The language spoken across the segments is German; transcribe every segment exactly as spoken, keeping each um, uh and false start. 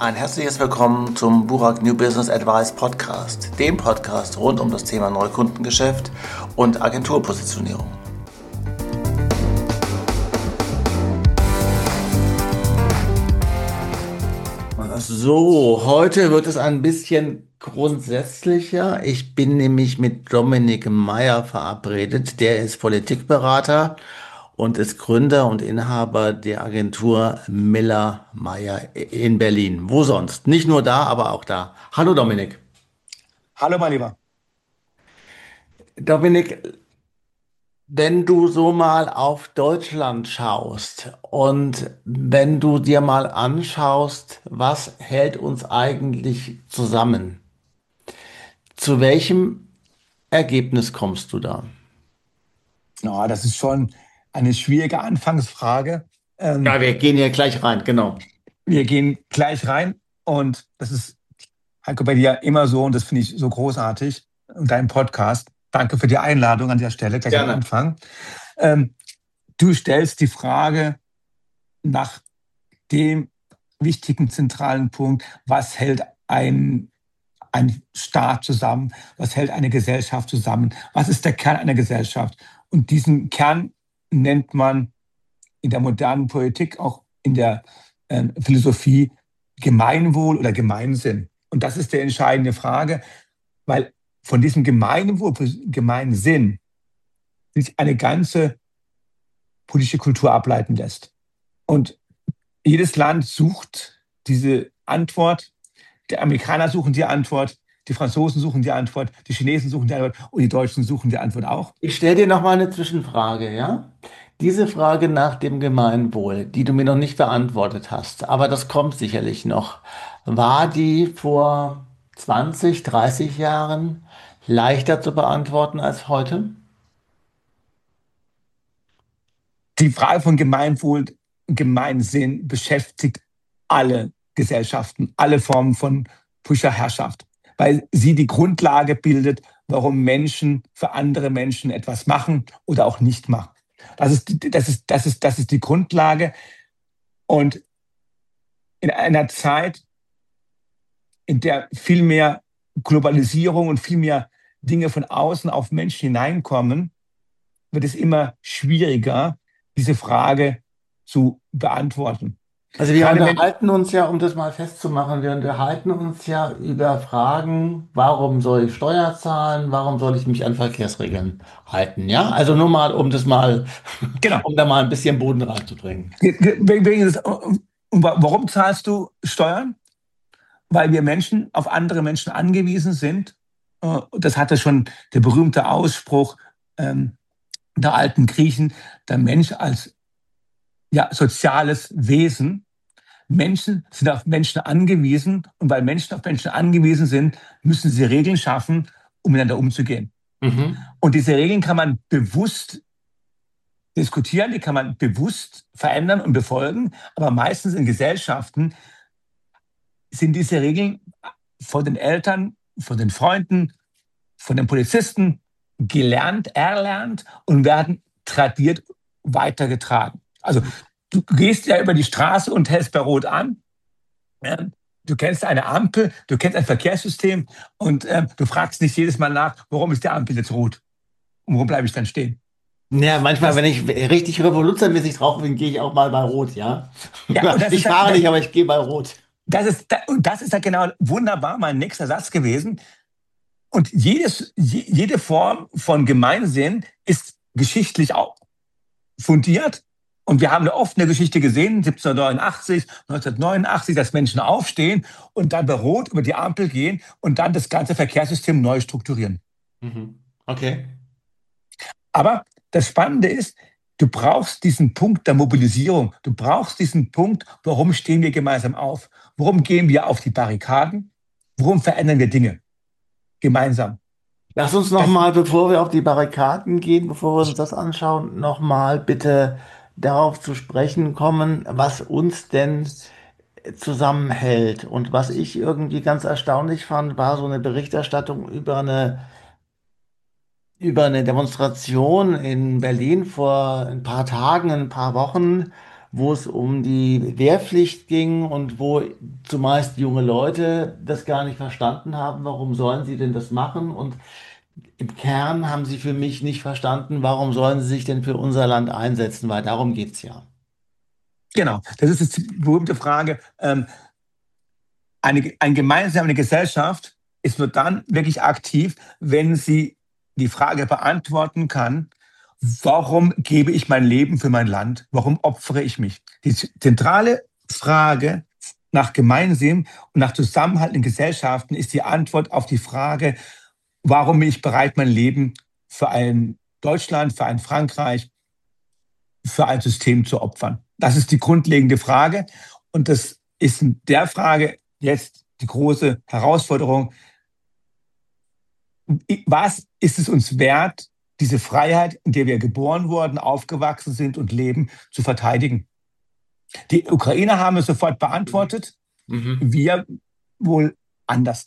Ein herzliches Willkommen zum Burak New Business Advice Podcast, dem Podcast rund um das Thema Neukundengeschäft und Agenturpositionierung. So, heute wird es ein bisschen grundsätzlicher. Ich bin nämlich mit Dominik Meyer verabredet. Der ist Politikberater und ist Gründer und Inhaber der Agentur Miller Meyer in Berlin. Wo sonst? Nicht nur da, aber auch da. Hallo Dominik. Hallo, mein Lieber. Dominik, wenn du so mal auf Deutschland schaust und wenn du dir mal anschaust, was hält uns eigentlich zusammen? Zu welchem Ergebnis kommst du da? Ja, das ist schon eine schwierige Anfangsfrage. Ja, Ähm, wir gehen hier gleich rein, genau. wir gehen gleich rein und das ist, Heiko, bei dir immer so und das finde ich so großartig und dein Podcast. Danke für die Einladung an der Stelle, gleich am Gerne. Anfang. Ähm, du stellst die Frage nach dem wichtigen zentralen Punkt, was hält ein, ein Staat zusammen, was hält eine Gesellschaft zusammen, was ist der Kern einer Gesellschaft? Und diesen Kern nennt man in der modernen Politik, auch in der äh, Philosophie, Gemeinwohl oder Gemeinsinn. Und das ist die entscheidende Frage, weil von diesem Gemeinwohl, Gemeinsinn sich eine ganze politische Kultur ableiten lässt. Und jedes Land sucht diese Antwort. Die Amerikaner suchen die Antwort, die Franzosen suchen die Antwort, die Chinesen suchen die Antwort und die Deutschen suchen die Antwort auch. Ich stelle dir noch mal eine Zwischenfrage, ja? Diese Frage nach dem Gemeinwohl, die du mir noch nicht beantwortet hast, aber das kommt sicherlich noch. War die vor zwanzig, dreißig Jahren leichter zu beantworten als heute? Die Frage von Gemeinwohl und Gemeinsinn beschäftigt alle Gesellschaften, alle Formen von politischer Herrschaft, weil sie die Grundlage bildet, warum Menschen für andere Menschen etwas machen oder auch nicht machen. Das ist, das ist, das ist, das ist die Grundlage. Und in einer Zeit, in der viel mehr Globalisierung und viel mehr Dinge von außen auf Menschen hineinkommen, wird es immer schwieriger, diese Frage zu beantworten. Also wir Gerade wenn, unterhalten uns ja, um das mal festzumachen, wir unterhalten uns ja über Fragen, warum soll ich Steuer zahlen, warum soll ich mich an Verkehrsregeln halten, ja? Also nur mal, um das mal, genau, um da mal ein bisschen Boden reinzubringen. und warum zahlst du Steuern? Weil wir Menschen auf andere Menschen angewiesen sind. Das hatte schon der berühmte Ausspruch ähm, der alten Griechen, der Mensch als ja, soziales Wesen. Menschen sind auf Menschen angewiesen und weil Menschen auf Menschen angewiesen sind, müssen sie Regeln schaffen, um miteinander umzugehen. Mhm. Und diese Regeln kann man bewusst diskutieren, die kann man bewusst verändern und befolgen, aber meistens in Gesellschaften sind diese Regeln von den Eltern, von den Freunden, von den Polizisten gelernt, erlernt und werden tradiert weitergetragen. Also du gehst ja über die Straße und hältst bei Rot an. Du kennst eine Ampel, du kennst ein Verkehrssystem und äh, du fragst nicht jedes Mal nach, warum ist die Ampel jetzt rot? Und warum bleibe ich dann stehen? Ja, manchmal, wenn Das, ich richtig revoluzermäßig drauf bin, gehe ich auch mal bei Rot, ja? ja, und das Ich ist, fahre das, nicht, aber ich gehe bei Rot. das ist, und das ist ja genau wunderbar mein nächster Satz gewesen. Und jedes, jede Form von Gemeinsinn ist geschichtlich auch fundiert. Und wir haben eine offene Geschichte gesehen, siebzehnhundertneunundachtzig, neunzehnhundertneunundachtzig, dass Menschen aufstehen und dann bei Rot über die Ampel gehen und dann das ganze Verkehrssystem neu strukturieren. Mhm. Okay. Aber das Spannende ist, du brauchst diesen Punkt der Mobilisierung. Du brauchst diesen Punkt, warum stehen wir gemeinsam auf? Warum gehen wir auf die Barrikaden? Warum verändern wir Dinge gemeinsam? Lass uns noch Das, mal, bevor wir auf die Barrikaden gehen, bevor wir uns das anschauen, noch mal bitte darauf zu sprechen kommen, was uns denn zusammenhält. Und was ich irgendwie ganz erstaunlich fand, war so eine Berichterstattung über eine, über eine Demonstration in Berlin vor ein paar Tagen, ein paar Wochen, wo es um die Wehrpflicht ging und wo zumeist junge Leute das gar nicht verstanden haben, warum sollen sie denn das machen? Und im Kern haben sie für mich nicht verstanden, warum sollen sie sich denn für unser Land einsetzen, weil darum geht's ja. Genau, das ist die berühmte Frage. Ähm, eine, eine gemeinsame Gesellschaft ist nur dann wirklich aktiv, wenn sie die Frage beantworten kann, warum gebe ich mein Leben für mein Land? Warum opfere ich mich? Die zentrale Frage nach Gemeinsinn und nach Zusammenhalt in Gesellschaften ist die Antwort auf die Frage, warum bin ich bereit, mein Leben für ein Deutschland, für ein Frankreich, für ein System zu opfern? Das ist die grundlegende Frage. Und das ist in der Frage jetzt die große Herausforderung. Was ist es uns wert, diese Freiheit, in der wir geboren wurden, aufgewachsen sind und leben, zu verteidigen? Die Ukrainer haben es sofort beantwortet, Mhm. wir wohl anders.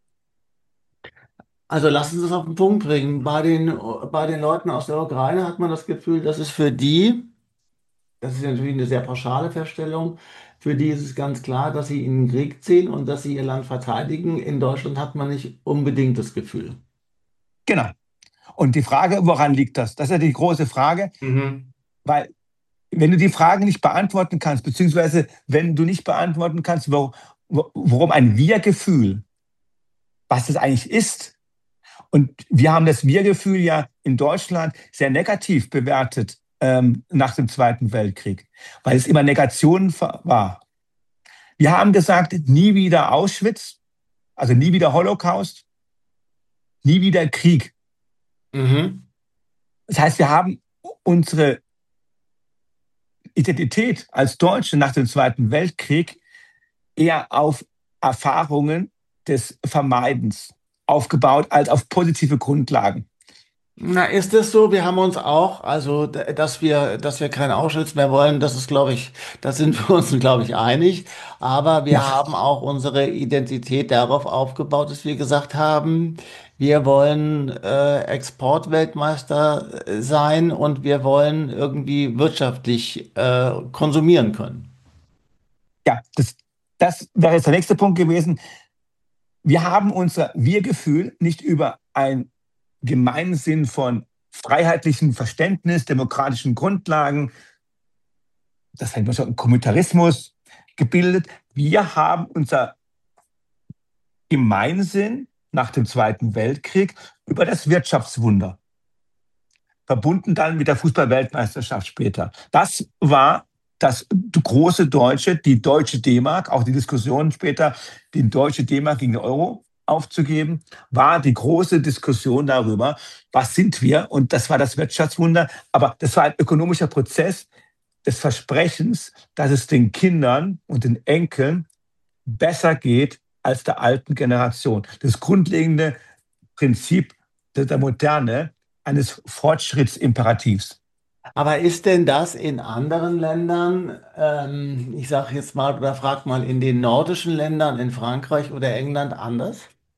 Also lassen Sie es auf den Punkt bringen. Bei den, bei den Leuten aus der Ukraine hat man das Gefühl, dass es für die, das ist ja natürlich eine sehr pauschale Feststellung, für die ist es ganz klar, dass sie in den Krieg ziehen und dass sie ihr Land verteidigen. In Deutschland hat man nicht unbedingt das Gefühl. Genau. Und die Frage, woran liegt das? Das ist ja die große Frage, Mhm. weil wenn du die Frage nicht beantworten kannst, beziehungsweise wenn du nicht beantworten kannst, wo, wo, worum ein Wir-Gefühl, was das eigentlich ist, und wir haben das Wir-Gefühl ja in Deutschland sehr negativ bewertet ähm, nach dem Zweiten Weltkrieg, weil es immer Negation war. Wir haben gesagt, nie wieder Auschwitz, also nie wieder Holocaust, nie wieder Krieg. Mhm. Das heißt, wir haben unsere Identität als Deutsche nach dem Zweiten Weltkrieg eher auf Erfahrungen des Vermeidens aufgebaut als auf positive Grundlagen. Na, ist es so? Wir haben uns auch, also, d- dass wir, dass wir keinen Auschwitz mehr wollen, das ist, glaube ich, da sind wir uns, glaube ich, einig. Aber wir Ja, haben auch unsere Identität darauf aufgebaut, dass wir gesagt haben, wir wollen äh, Exportweltmeister äh, sein und wir wollen irgendwie wirtschaftlich äh, konsumieren können. ja, das, das wäre jetzt der nächste Punkt gewesen. Wir haben unser Wir-Gefühl nicht über ein Gemeinsinn von freiheitlichem Verständnis, demokratischen Grundlagen, das nennt man schon Kommunitarismus, gebildet. Wir haben unser Gemeinsinn nach dem Zweiten Weltkrieg über das Wirtschaftswunder, verbunden dann mit der Fußball-Weltmeisterschaft später. Das war das große Deutsche, die deutsche D-Mark, auch die Diskussion später, die deutsche D-Mark gegen den Euro aufzugeben, war die große Diskussion darüber, was sind wir? Und das war das Wirtschaftswunder. Aber das war ein ökonomischer Prozess des Versprechens, dass es den Kindern und den Enkeln besser geht als der alten Generation. Das grundlegende Prinzip der Moderne eines Fortschrittsimperativs. Aber ist denn das in anderen Ländern, ähm, ich sage jetzt mal oder frag mal, in den nordischen Ländern, in Frankreich oder England anders?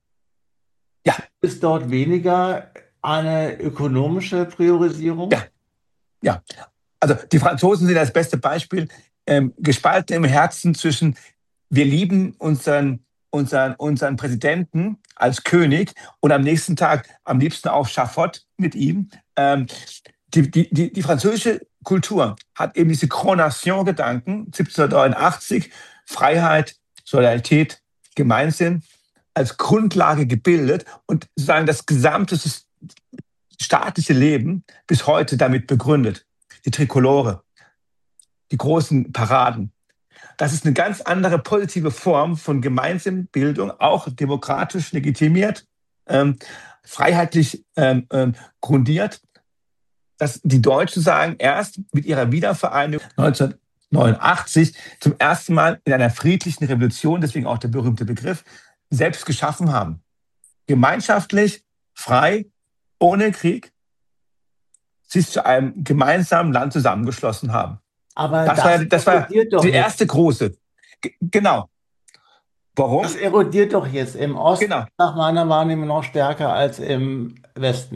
Ja, Ist dort weniger eine ökonomische ja, Priorisierung? ja. Also die Franzosen sind das beste Beispiel, ähm, gespalten im Herzen zwischen, wir lieben unseren, unseren, unseren Präsidenten als König und am nächsten Tag am liebsten auf Schafott mit ihm. Ähm, die, die, die, die französische Kultur hat eben diese Coronation-Gedanken, siebzehnhundertneunundachtzig, Freiheit, Solidarität, Gemeinsinn als Grundlage gebildet und sozusagen das gesamte staatliche Leben bis heute damit begründet. Die Trikolore, die großen Paraden. Das ist eine ganz andere positive Form von Gemeinsinnbildung, auch demokratisch legitimiert, ähm, freiheitlich ähm, ähm, grundiert. Dass die Deutschen sagen, erst mit ihrer Wiedervereinigung neunzehnhundertneunundachtzig zum ersten Mal in einer friedlichen Revolution, deswegen auch der berühmte Begriff, selbst geschaffen haben. Gemeinschaftlich, frei, ohne Krieg, sich zu einem gemeinsamen Land zusammengeschlossen haben. Aber Das war, das das war erodiert doch die jetzt. erste große. G genau. Das Warum? erodiert doch jetzt im Osten Genau. nach meiner Wahrnehmung noch stärker als im Westen.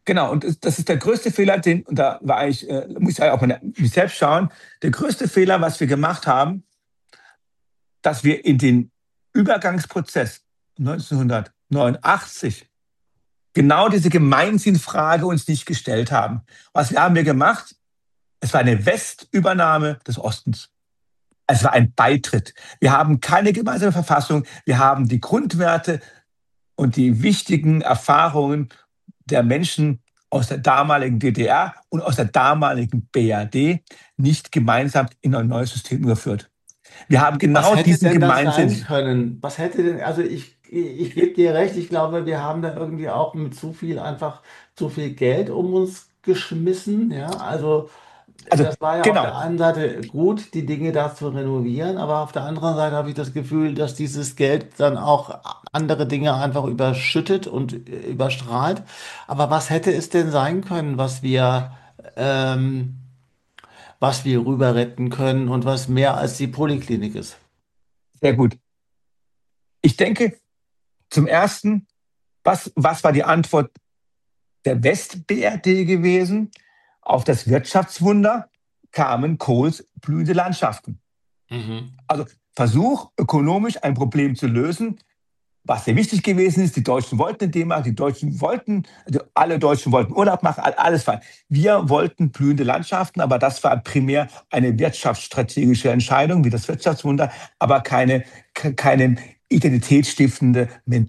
Genau, und das ist der größte Fehler, den, und da war ich, äh, muss ich auch mal mich selbst schauen, der größte Fehler, was wir gemacht haben, dass wir in den Übergangsprozess neunzehnhundertneunundachtzig genau diese Gemeinsinnfrage uns nicht gestellt haben. Was haben wir gemacht? Es war eine Westübernahme des Ostens. Es war ein Beitritt. Wir haben keine gemeinsame Verfassung. Wir haben die Grundwerte und die wichtigen Erfahrungen der Menschen aus der damaligen D D R und aus der damaligen B R D nicht gemeinsam in ein neues System überführt. Wir haben Was genau hätte diesen denn das sein Gemeinsinn. können? Was hätte denn, also ich, ich gebe dir recht, ich glaube, wir haben da irgendwie auch mit zu viel einfach zu viel Geld um uns geschmissen. Ja, also Also das war ja auf der genau, einen Seite gut, die Dinge da zu renovieren, aber auf der anderen Seite habe ich das Gefühl, dass dieses Geld dann auch andere Dinge einfach überschüttet und äh, überstrahlt. Aber was hätte es denn sein können, was wir, ähm, was wir rüber retten können und was mehr als die Poliklinik ist? sehr gut. Ich denke, zum Ersten, was, was war die Antwort der West-B R D gewesen? Auf das Wirtschaftswunder kamen Kohls blühende Landschaften. Mhm. Also Versuch, ökonomisch ein Problem zu lösen, was sehr wichtig gewesen ist. Die Deutschen wollten eine D-Mark, die Deutschen wollten, also alle Deutschen wollten Urlaub machen, alles fein. Wir wollten blühende Landschaften, aber das war primär eine wirtschaftsstrategische Entscheidung, wie das Wirtschaftswunder, aber keine, keine identitätsstiftende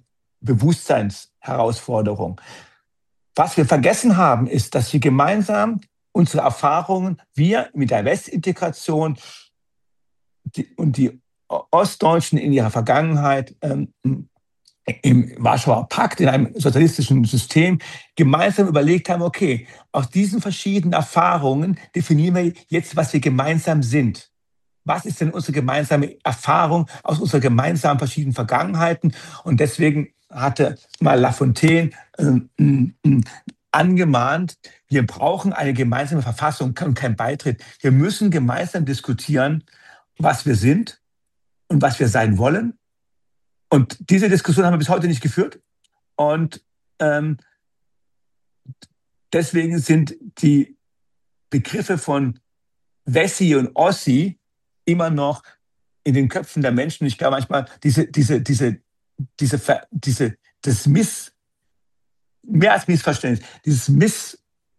Bewusstseinsherausforderung. Was wir vergessen haben, ist, dass wir gemeinsam unsere Erfahrungen, wir mit der Westintegration die, und die Ostdeutschen in ihrer Vergangenheit ähm, im Warschauer Pakt, in einem sozialistischen System, gemeinsam überlegt haben, okay, aus diesen verschiedenen Erfahrungen definieren wir jetzt, was wir gemeinsam sind. Was ist denn unsere gemeinsame Erfahrung aus unserer gemeinsamen verschiedenen Vergangenheiten? Und deswegen hatte mal Lafontaine äh, angemahnt, wir brauchen eine gemeinsame Verfassung und keinen Beitritt. Wir müssen gemeinsam diskutieren, was wir sind und was wir sein wollen. Und diese Diskussion haben wir bis heute nicht geführt. Und ähm, deswegen sind die Begriffe von Wessi und Ossi immer noch in den Köpfen der Menschen. Ich glaube manchmal, diese, diese, diese, diese, diese, das Miss, mehr als Missverständnis, dieses Miss,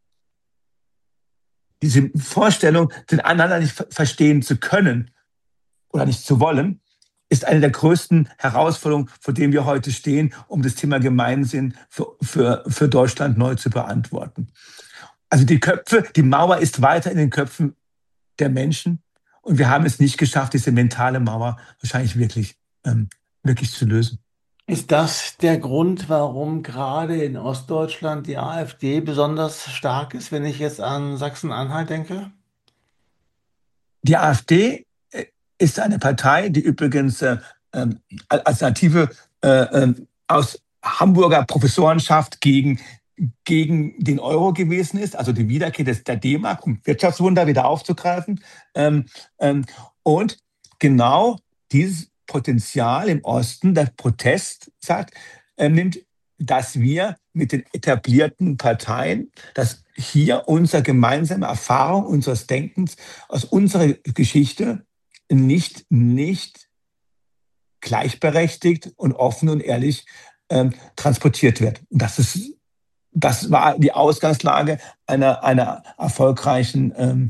diese Vorstellung, den anderen nicht verstehen zu können oder nicht zu wollen, ist eine der größten Herausforderungen, vor denen wir heute stehen, um das Thema Gemeinsinn für, für, für Deutschland neu zu beantworten. Also die Köpfe, die Mauer ist weiter in den Köpfen der Menschen und wir haben es nicht geschafft, diese mentale Mauer wahrscheinlich wirklich, ähm, wirklich zu lösen. Ist das der Grund, warum gerade in Ostdeutschland die AfD besonders stark ist, wenn ich jetzt an Sachsen-Anhalt denke? Die AfD äh, ist eine Partei, die übrigens äh, ähm, Alternative äh, äh, aus Hamburger Professorenschaft gegen, gegen den Euro gewesen ist, also die Wiederkehr des, der D-Mark, um Wirtschaftswunder wieder aufzugreifen. Ähm, ähm, und genau dieses Potenzial im Osten, der Protest sagt, äh, nimmt, dass wir mit den etablierten Parteien, dass hier unsere gemeinsame Erfahrung unseres Denkens aus unserer Geschichte nicht, nicht gleichberechtigt und offen und ehrlich ähm, transportiert wird. Und das ist, das war die Ausgangslage einer, einer erfolgreichen ähm,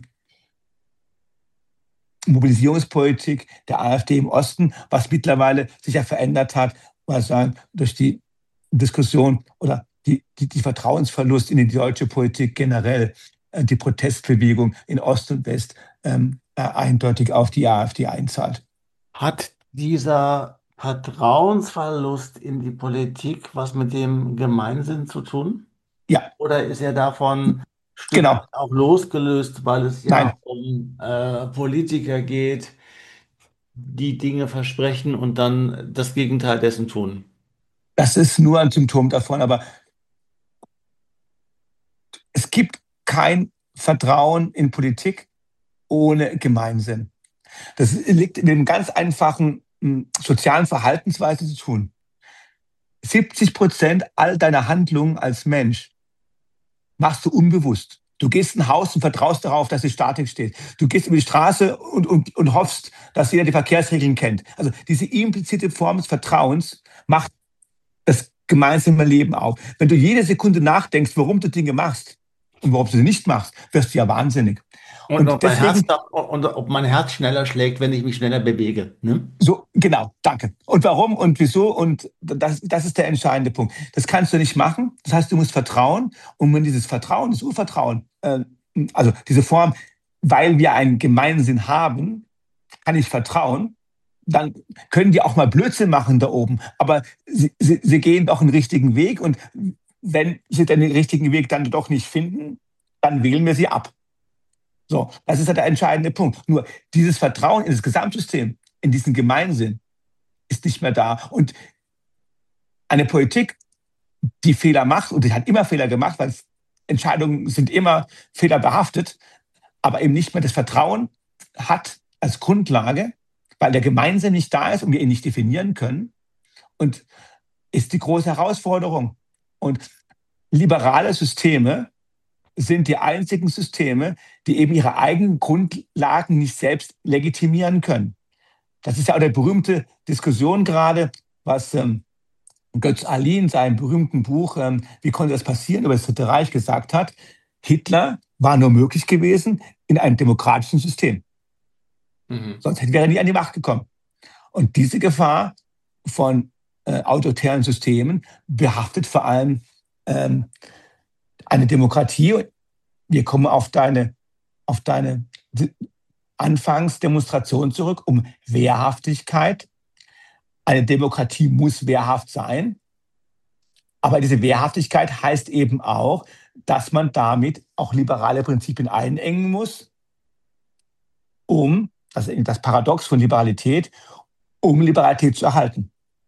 Mobilisierungspolitik der AfD im Osten, was mittlerweile sich ja verändert hat, mal sagen, durch die Diskussion oder die, die, die Vertrauensverlust in die deutsche Politik generell, äh, die Protestbewegung in Ost und West ähm, äh, eindeutig auf die AfD einzahlt. Hat dieser Vertrauensverlust in die Politik was mit dem Gemeinsinn zu tun? Ja, Oder ist er davon ein Stück genau. weit auch losgelöst, weil es ja Nein, um äh, Politiker geht, die Dinge versprechen und dann das Gegenteil dessen tun? das ist nur ein Symptom davon, aber es gibt kein Vertrauen in Politik ohne Gemeinsinn. Das liegt in dem ganz einfachen mh, sozialen Verhaltensweise zu tun. siebzig Prozent all deiner Handlungen als Mensch machst du unbewusst. Du gehst in ein Haus und vertraust darauf, dass die Statik steht. Du gehst über die Straße und, und, und hoffst, dass jeder die Verkehrsregeln kennt. Also diese implizite Form des Vertrauens macht das gemeinsame Leben auf. Wenn du jede Sekunde nachdenkst, warum du Dinge machst und warum du sie nicht machst, wirst du ja wahnsinnig. Und Und ob mein Herz, deswegen, und ob mein Herz schneller schlägt, wenn ich mich schneller bewege. Ne? so, genau, danke. Und warum und wieso? Und das, das ist der entscheidende Punkt. Das kannst du nicht machen. Das heißt, du musst vertrauen. Und wenn dieses Vertrauen, das Urvertrauen, äh, also diese Form, weil wir einen Gemeinsinn haben, kann ich vertrauen, dann können die auch mal Blödsinn machen da oben. Aber sie, sie, sie gehen doch einen richtigen Weg. Und wenn sie den richtigen Weg dann doch nicht finden, dann wählen wir sie ab. So, das ist ja der entscheidende Punkt. Nur dieses Vertrauen in das Gesamtsystem, in diesen Gemeinsinn, ist nicht mehr da. Und eine Politik, die Fehler macht, und die hat immer Fehler gemacht, weil Entscheidungen sind immer fehlerbehaftet, aber eben nicht mehr das Vertrauen hat als Grundlage, weil der Gemeinsinn nicht da ist und wir ihn nicht definieren können, und ist die große Herausforderung. Und liberale Systeme sind die einzigen Systeme, die eben ihre eigenen Grundlagen nicht selbst legitimieren können. Das ist ja auch eine berühmte Diskussion gerade, was ähm, Götz Ali in seinem berühmten Buch ähm, Wie konnte das passieren, über das Dritte Reich gesagt hat: Hitler war nur möglich gewesen in einem demokratischen System. Mhm. Sonst wäre er nie an die Macht gekommen. Und diese Gefahr von äh, autoritären Systemen behaftet vor allem ähm, eine Demokratie. Wir kommen auf deine, auf deine Anfangsdemonstration zurück, um Wehrhaftigkeit. Eine Demokratie muss wehrhaft sein. Aber diese Wehrhaftigkeit heißt eben auch, dass man damit auch liberale Prinzipien einengen muss, um, das ist das Paradox von Liberalität, um Liberalität zu erhalten.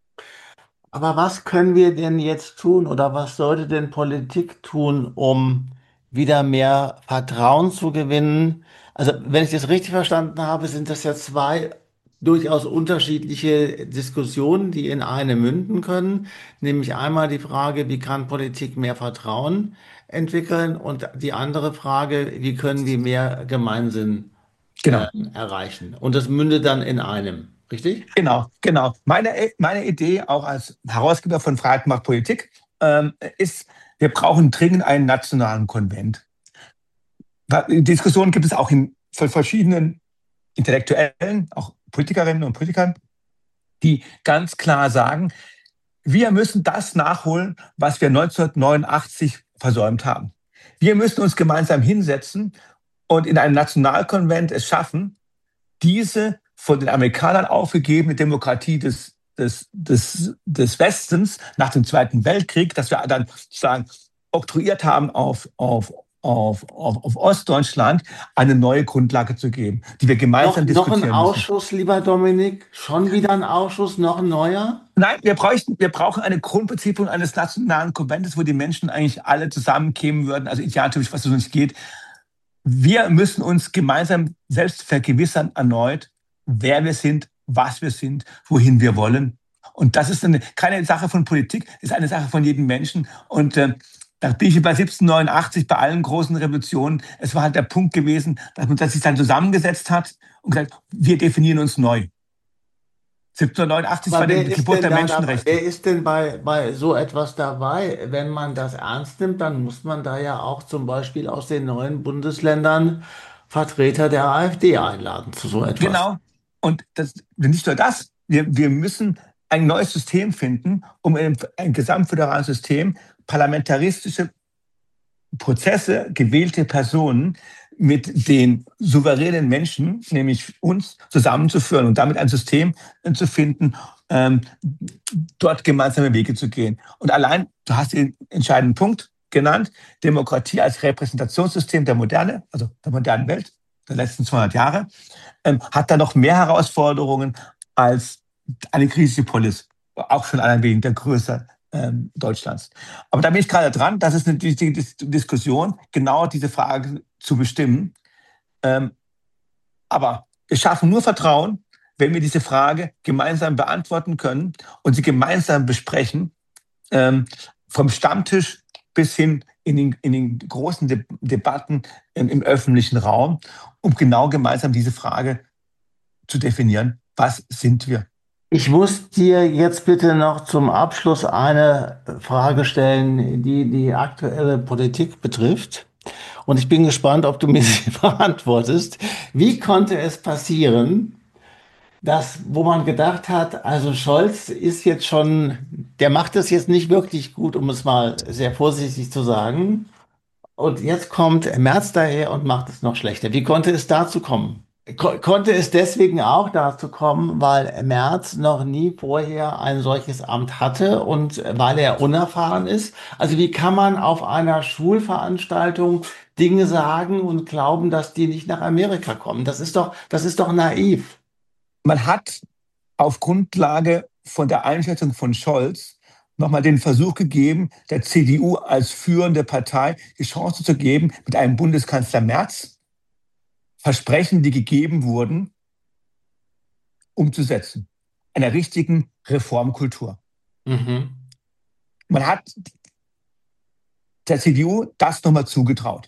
Aber was können wir denn jetzt tun oder was sollte denn Politik tun, um wieder mehr Vertrauen zu gewinnen? Also, wenn ich das richtig verstanden habe, sind das ja zwei durchaus unterschiedliche Diskussionen, die in eine münden können. Nämlich einmal die Frage, wie kann Politik mehr Vertrauen entwickeln, und die andere Frage, wie können wir mehr Gemeinsinn Genau. ähm, erreichen? Und das mündet dann in einem, richtig? Genau, genau. Meine, meine Idee, auch als Herausgeber von Freiheit macht Politik, ähm, ist, wir brauchen dringend einen nationalen Konvent. Diskussionen gibt es auch in, von verschiedenen Intellektuellen, auch Politikerinnen und Politikern, die ganz klar sagen, wir müssen das nachholen, was wir neunzehnhundertneunundachtzig versäumt haben. Wir müssen uns gemeinsam hinsetzen und in einem Nationalkonvent es schaffen, diese von den Amerikanern aufgegebene Demokratie des, des, des, des Westens nach dem Zweiten Weltkrieg, dass wir dann sozusagen oktroyiert haben auf, auf, auf, auf, auf Ostdeutschland, eine neue Grundlage zu geben, die wir gemeinsam noch, diskutieren müssen. Noch ein Ausschuss, müssen. Lieber Dominik? Schon wieder ein Ausschuss, noch ein neuer? Nein, wir, bräuchten, wir brauchen eine Grundprinzipien eines nationalen Konventes, wo die Menschen eigentlich alle zusammenkämen würden, also idealtypisch, was es nicht geht. Wir müssen uns gemeinsam selbst vergewissern erneut, wer wir sind, was wir sind, wohin wir wollen. Und das ist eine, keine Sache von Politik, ist eine Sache von jedem Menschen. Und äh, da bin ich bei siebzehnhundertneunundachtzig, bei allen großen Revolutionen. Es war halt der Punkt gewesen, dass man sich dann zusammengesetzt hat und gesagt, wir definieren uns neu. siebzehnhundertneunundachtzig war die Geburt der Menschenrechte. Wer ist denn bei, bei so etwas dabei? Wenn man das ernst nimmt, dann muss man da ja auch zum Beispiel aus den neuen Bundesländern Vertreter der AfD einladen zu so etwas. Genau. Und das, nicht nur das, wir, wir müssen ein neues System finden, um in ein gesamtföderales System parlamentaristische Prozesse, gewählte Personen mit den souveränen Menschen, nämlich uns, zusammenzuführen und damit ein System zu finden, ähm, dort gemeinsame Wege zu gehen. Und allein, du hast den entscheidenden Punkt genannt, Demokratie als Repräsentationssystem der Moderne, also der modernen Welt, der letzten zweihundert Jahre, ähm, hat da noch mehr Herausforderungen als eine griechische Polis, auch schon allein wegen der Größe ähm, Deutschlands. Aber da bin ich gerade dran, das ist eine wichtige Dis Diskussion, genau diese Frage zu bestimmen. Ähm, aber wir schaffen nur Vertrauen, wenn wir diese Frage gemeinsam beantworten können und sie gemeinsam besprechen, ähm, vom Stammtisch bis hin in den, in den großen De Debatten im, im öffentlichen Raum, um genau gemeinsam diese Frage zu definieren. Was sind wir? Ich muss dir jetzt bitte noch zum Abschluss eine Frage stellen, die die aktuelle Politik betrifft. Und ich bin gespannt, ob du mir sie beantwortest. Wie konnte es passieren, dass, wo man gedacht hat, also Scholz ist jetzt schon, der macht es jetzt nicht wirklich gut, um es mal sehr vorsichtig zu sagen. Und jetzt kommt Merz daher und macht es noch schlechter. Wie konnte es dazu kommen? Ko konnte es deswegen auch dazu kommen, weil Merz noch nie vorher ein solches Amt hatte und weil er unerfahren ist? Also wie kann man auf einer Schulveranstaltung Dinge sagen und glauben, dass die nicht nach Amerika kommen? Das ist doch, das ist doch naiv. Man hat auf Grundlage von der Einschätzung von Scholz nochmal den Versuch gegeben, der C D U als führende Partei die Chance zu geben, mit einem Bundeskanzler Merz Versprechen, die gegeben wurden, umzusetzen. Einer richtigen Reformkultur. Mhm. Man hat der C D U das nochmal zugetraut.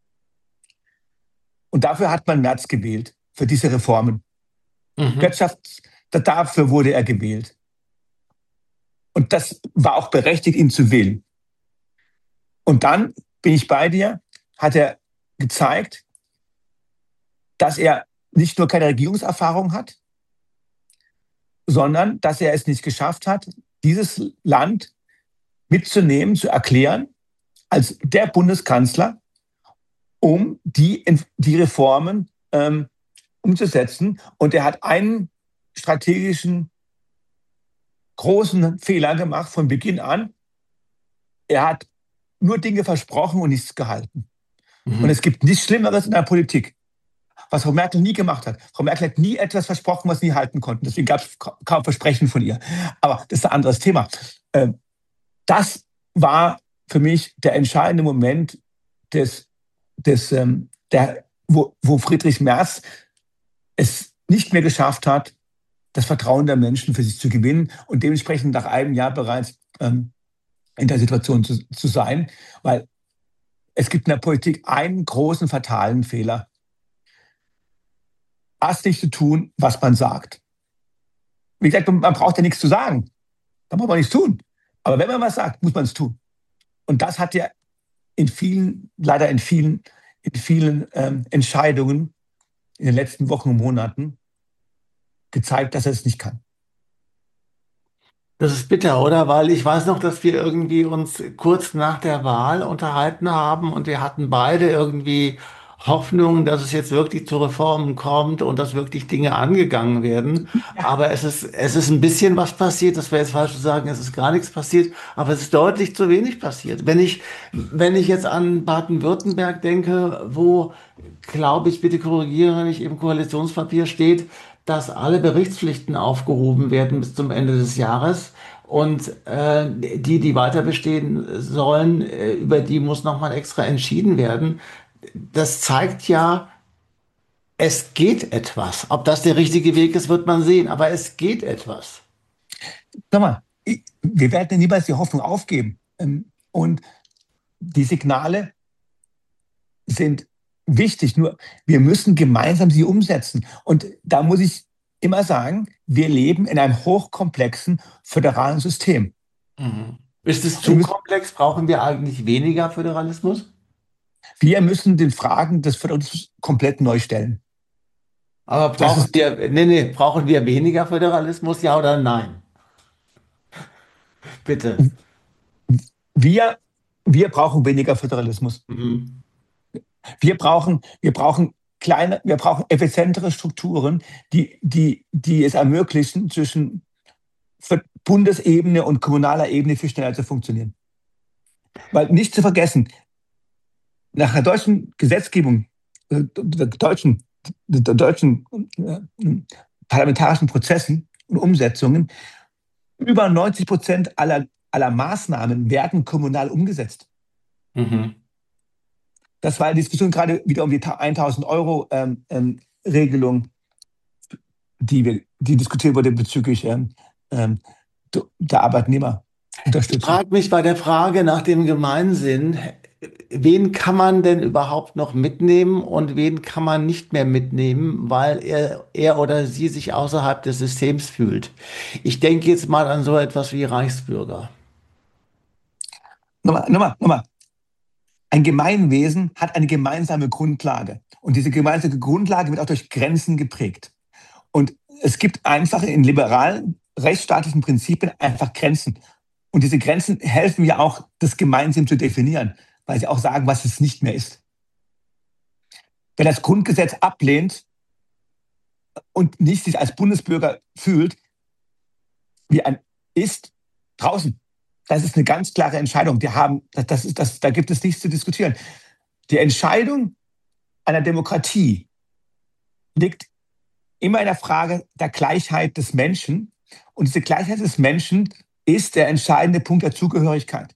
Und dafür hat man Merz gewählt, für diese Reformen. Mhm. Wirtschafts-, dafür wurde er gewählt. Und das war auch berechtigt, ihn zu wählen. Und dann bin ich bei dir, hat er gezeigt, dass er nicht nur keine Regierungserfahrung hat, sondern dass er es nicht geschafft hat, dieses Land mitzunehmen, zu erklären, als der Bundeskanzler, um die, die Reformen ähm, umzusetzen. Und er hat einen strategischen großen Fehler gemacht von Beginn an. Er hat nur Dinge versprochen und nichts gehalten. Mhm. Und es gibt nichts Schlimmeres in der Politik, was Frau Merkel nie gemacht hat. Frau Merkel hat nie etwas versprochen, was sie nie halten konnten. Deswegen gab es kaum Versprechen von ihr. Aber das ist ein anderes Thema. Das war für mich der entscheidende Moment, des, des, der, wo, wo Friedrich Merz es nicht mehr geschafft hat, das Vertrauen der Menschen für sich zu gewinnen und dementsprechend nach einem Jahr bereits ähm, in der Situation zu, zu sein. Weil es gibt in der Politik einen großen fatalen Fehler. Das nicht zu tun, was man sagt. Wie gesagt, man braucht ja nichts zu sagen. Da muss man nichts tun. Aber wenn man was sagt, muss man es tun. Und das hat ja in vielen, leider in vielen, in vielen ähm, Entscheidungen in den letzten Wochen und Monaten gezeigt, dass er es nicht kann. Das ist bitter, oder? Weil ich weiß noch, dass wir irgendwie uns kurz nach der Wahl unterhalten haben und wir hatten beide irgendwie Hoffnung, dass es jetzt wirklich zu Reformen kommt und dass wirklich Dinge angegangen werden. Ja. Aber es ist, es ist ein bisschen was passiert. Das wäre jetzt falsch zu sagen, es ist gar nichts passiert, aber es ist deutlich zu wenig passiert. Wenn ich, wenn ich jetzt an Baden-Württemberg denke, wo, glaube ich, bitte korrigiere mich, im Koalitionspapier steht, dass alle Berichtspflichten aufgehoben werden bis zum Ende des Jahres. Und äh, die, die weiter bestehen sollen, äh, über die muss nochmal extra entschieden werden. Das zeigt ja, es geht etwas. Ob das der richtige Weg ist, wird man sehen. Aber es geht etwas. Sag mal, wir werden ja niemals die Hoffnung aufgeben. Und die Signale sind wichtig, nur wir müssen gemeinsam sie umsetzen. Und da muss ich immer sagen, wir leben in einem hochkomplexen föderalen System. Mhm. Ist es zu komplex? Brauchen wir eigentlich weniger Föderalismus? Wir müssen den Fragen des Föderalismus komplett neu stellen. Aber brauchen wir, nee, nee, brauchen wir weniger Föderalismus, ja oder nein? Bitte. Wir, wir brauchen weniger Föderalismus. Mhm. Wir brauchen, wir brauchen kleine, wir brauchen effizientere Strukturen, die, die, die es ermöglichen, zwischen Bundesebene und kommunaler Ebene viel schneller zu funktionieren. Weil nicht zu vergessen, nach der deutschen Gesetzgebung, äh, der deutschen, der deutschen äh, parlamentarischen Prozessen und Umsetzungen, über neunzig Prozent aller, aller Maßnahmen werden kommunal umgesetzt. Mhm. Das war die Diskussion gerade wieder um die tausend Euro ähm, ähm, Regelung, die, wir, die diskutiert wurde bezüglich ähm, ähm, der Arbeitnehmerunterstützung. Ich frage mich bei der Frage nach dem Gemeinsinn, wen kann man denn überhaupt noch mitnehmen und wen kann man nicht mehr mitnehmen, weil er, er oder sie sich außerhalb des Systems fühlt? Ich denke jetzt mal an so etwas wie Reichsbürger. Nochmal, nochmal, nochmal. Ein Gemeinwesen hat eine gemeinsame Grundlage. Und diese gemeinsame Grundlage wird auch durch Grenzen geprägt. Und es gibt einfach in liberalen, rechtsstaatlichen Prinzipien einfach Grenzen. Und diese Grenzen helfen ja auch, das gemeinsam zu definieren, weil sie auch sagen, was es nicht mehr ist. Wer das Grundgesetz ablehnt und nicht sich als Bundesbürger fühlt, wie ein ist, draußen. Das ist eine ganz klare Entscheidung. Die haben, das ist, das, da gibt es nichts zu diskutieren. Die Entscheidung einer Demokratie liegt immer in der Frage der Gleichheit des Menschen. Und diese Gleichheit des Menschen ist der entscheidende Punkt der Zugehörigkeit.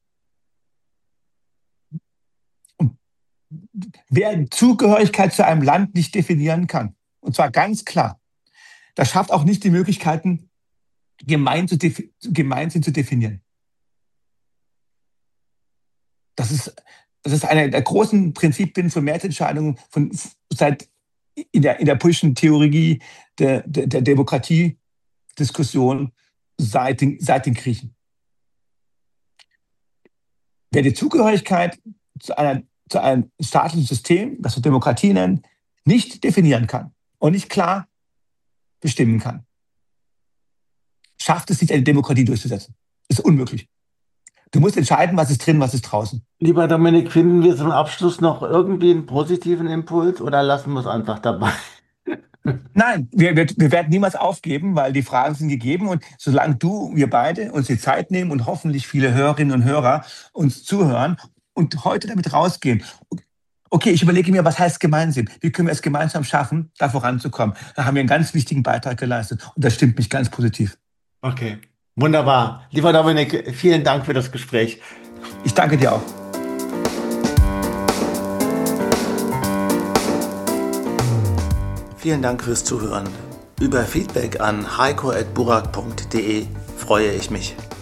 Und wer Zugehörigkeit zu einem Land nicht definieren kann, und zwar ganz klar, das schafft auch nicht die Möglichkeiten, gemeinsam zu, zu definieren. Das ist, das ist eine der großen Prinzipien von Mehrheitsentscheidungen von, seit in der, in der politischen Theorie der, der, der Demokratiediskussion seit den, seit den Griechen. Wer die Zugehörigkeit zu, einer, zu einem staatlichen System, das wir Demokratie nennen, nicht definieren kann und nicht klar bestimmen kann, schafft es nicht, eine Demokratie durchzusetzen. Das ist unmöglich. Du musst entscheiden, was ist drin, was ist draußen. Lieber Dominik, finden wir zum Abschluss noch irgendwie einen positiven Impuls oder lassen wir es einfach dabei? Nein, wir, wir, wir werden niemals aufgeben, weil die Fragen sind gegeben. Und solange du, wir beide uns die Zeit nehmen und hoffentlich viele Hörerinnen und Hörer uns zuhören und heute damit rausgehen, okay, ich überlege mir, was heißt gemeinsam? Wie können wir es gemeinsam schaffen, da voranzukommen? Da haben wir einen ganz wichtigen Beitrag geleistet. Und das stimmt mich ganz positiv. Okay, wunderbar. Lieber Dominik, vielen Dank für das Gespräch. Ich danke dir auch. Vielen Dank fürs Zuhören. Über Feedback an heiko at burak punkt de freue ich mich.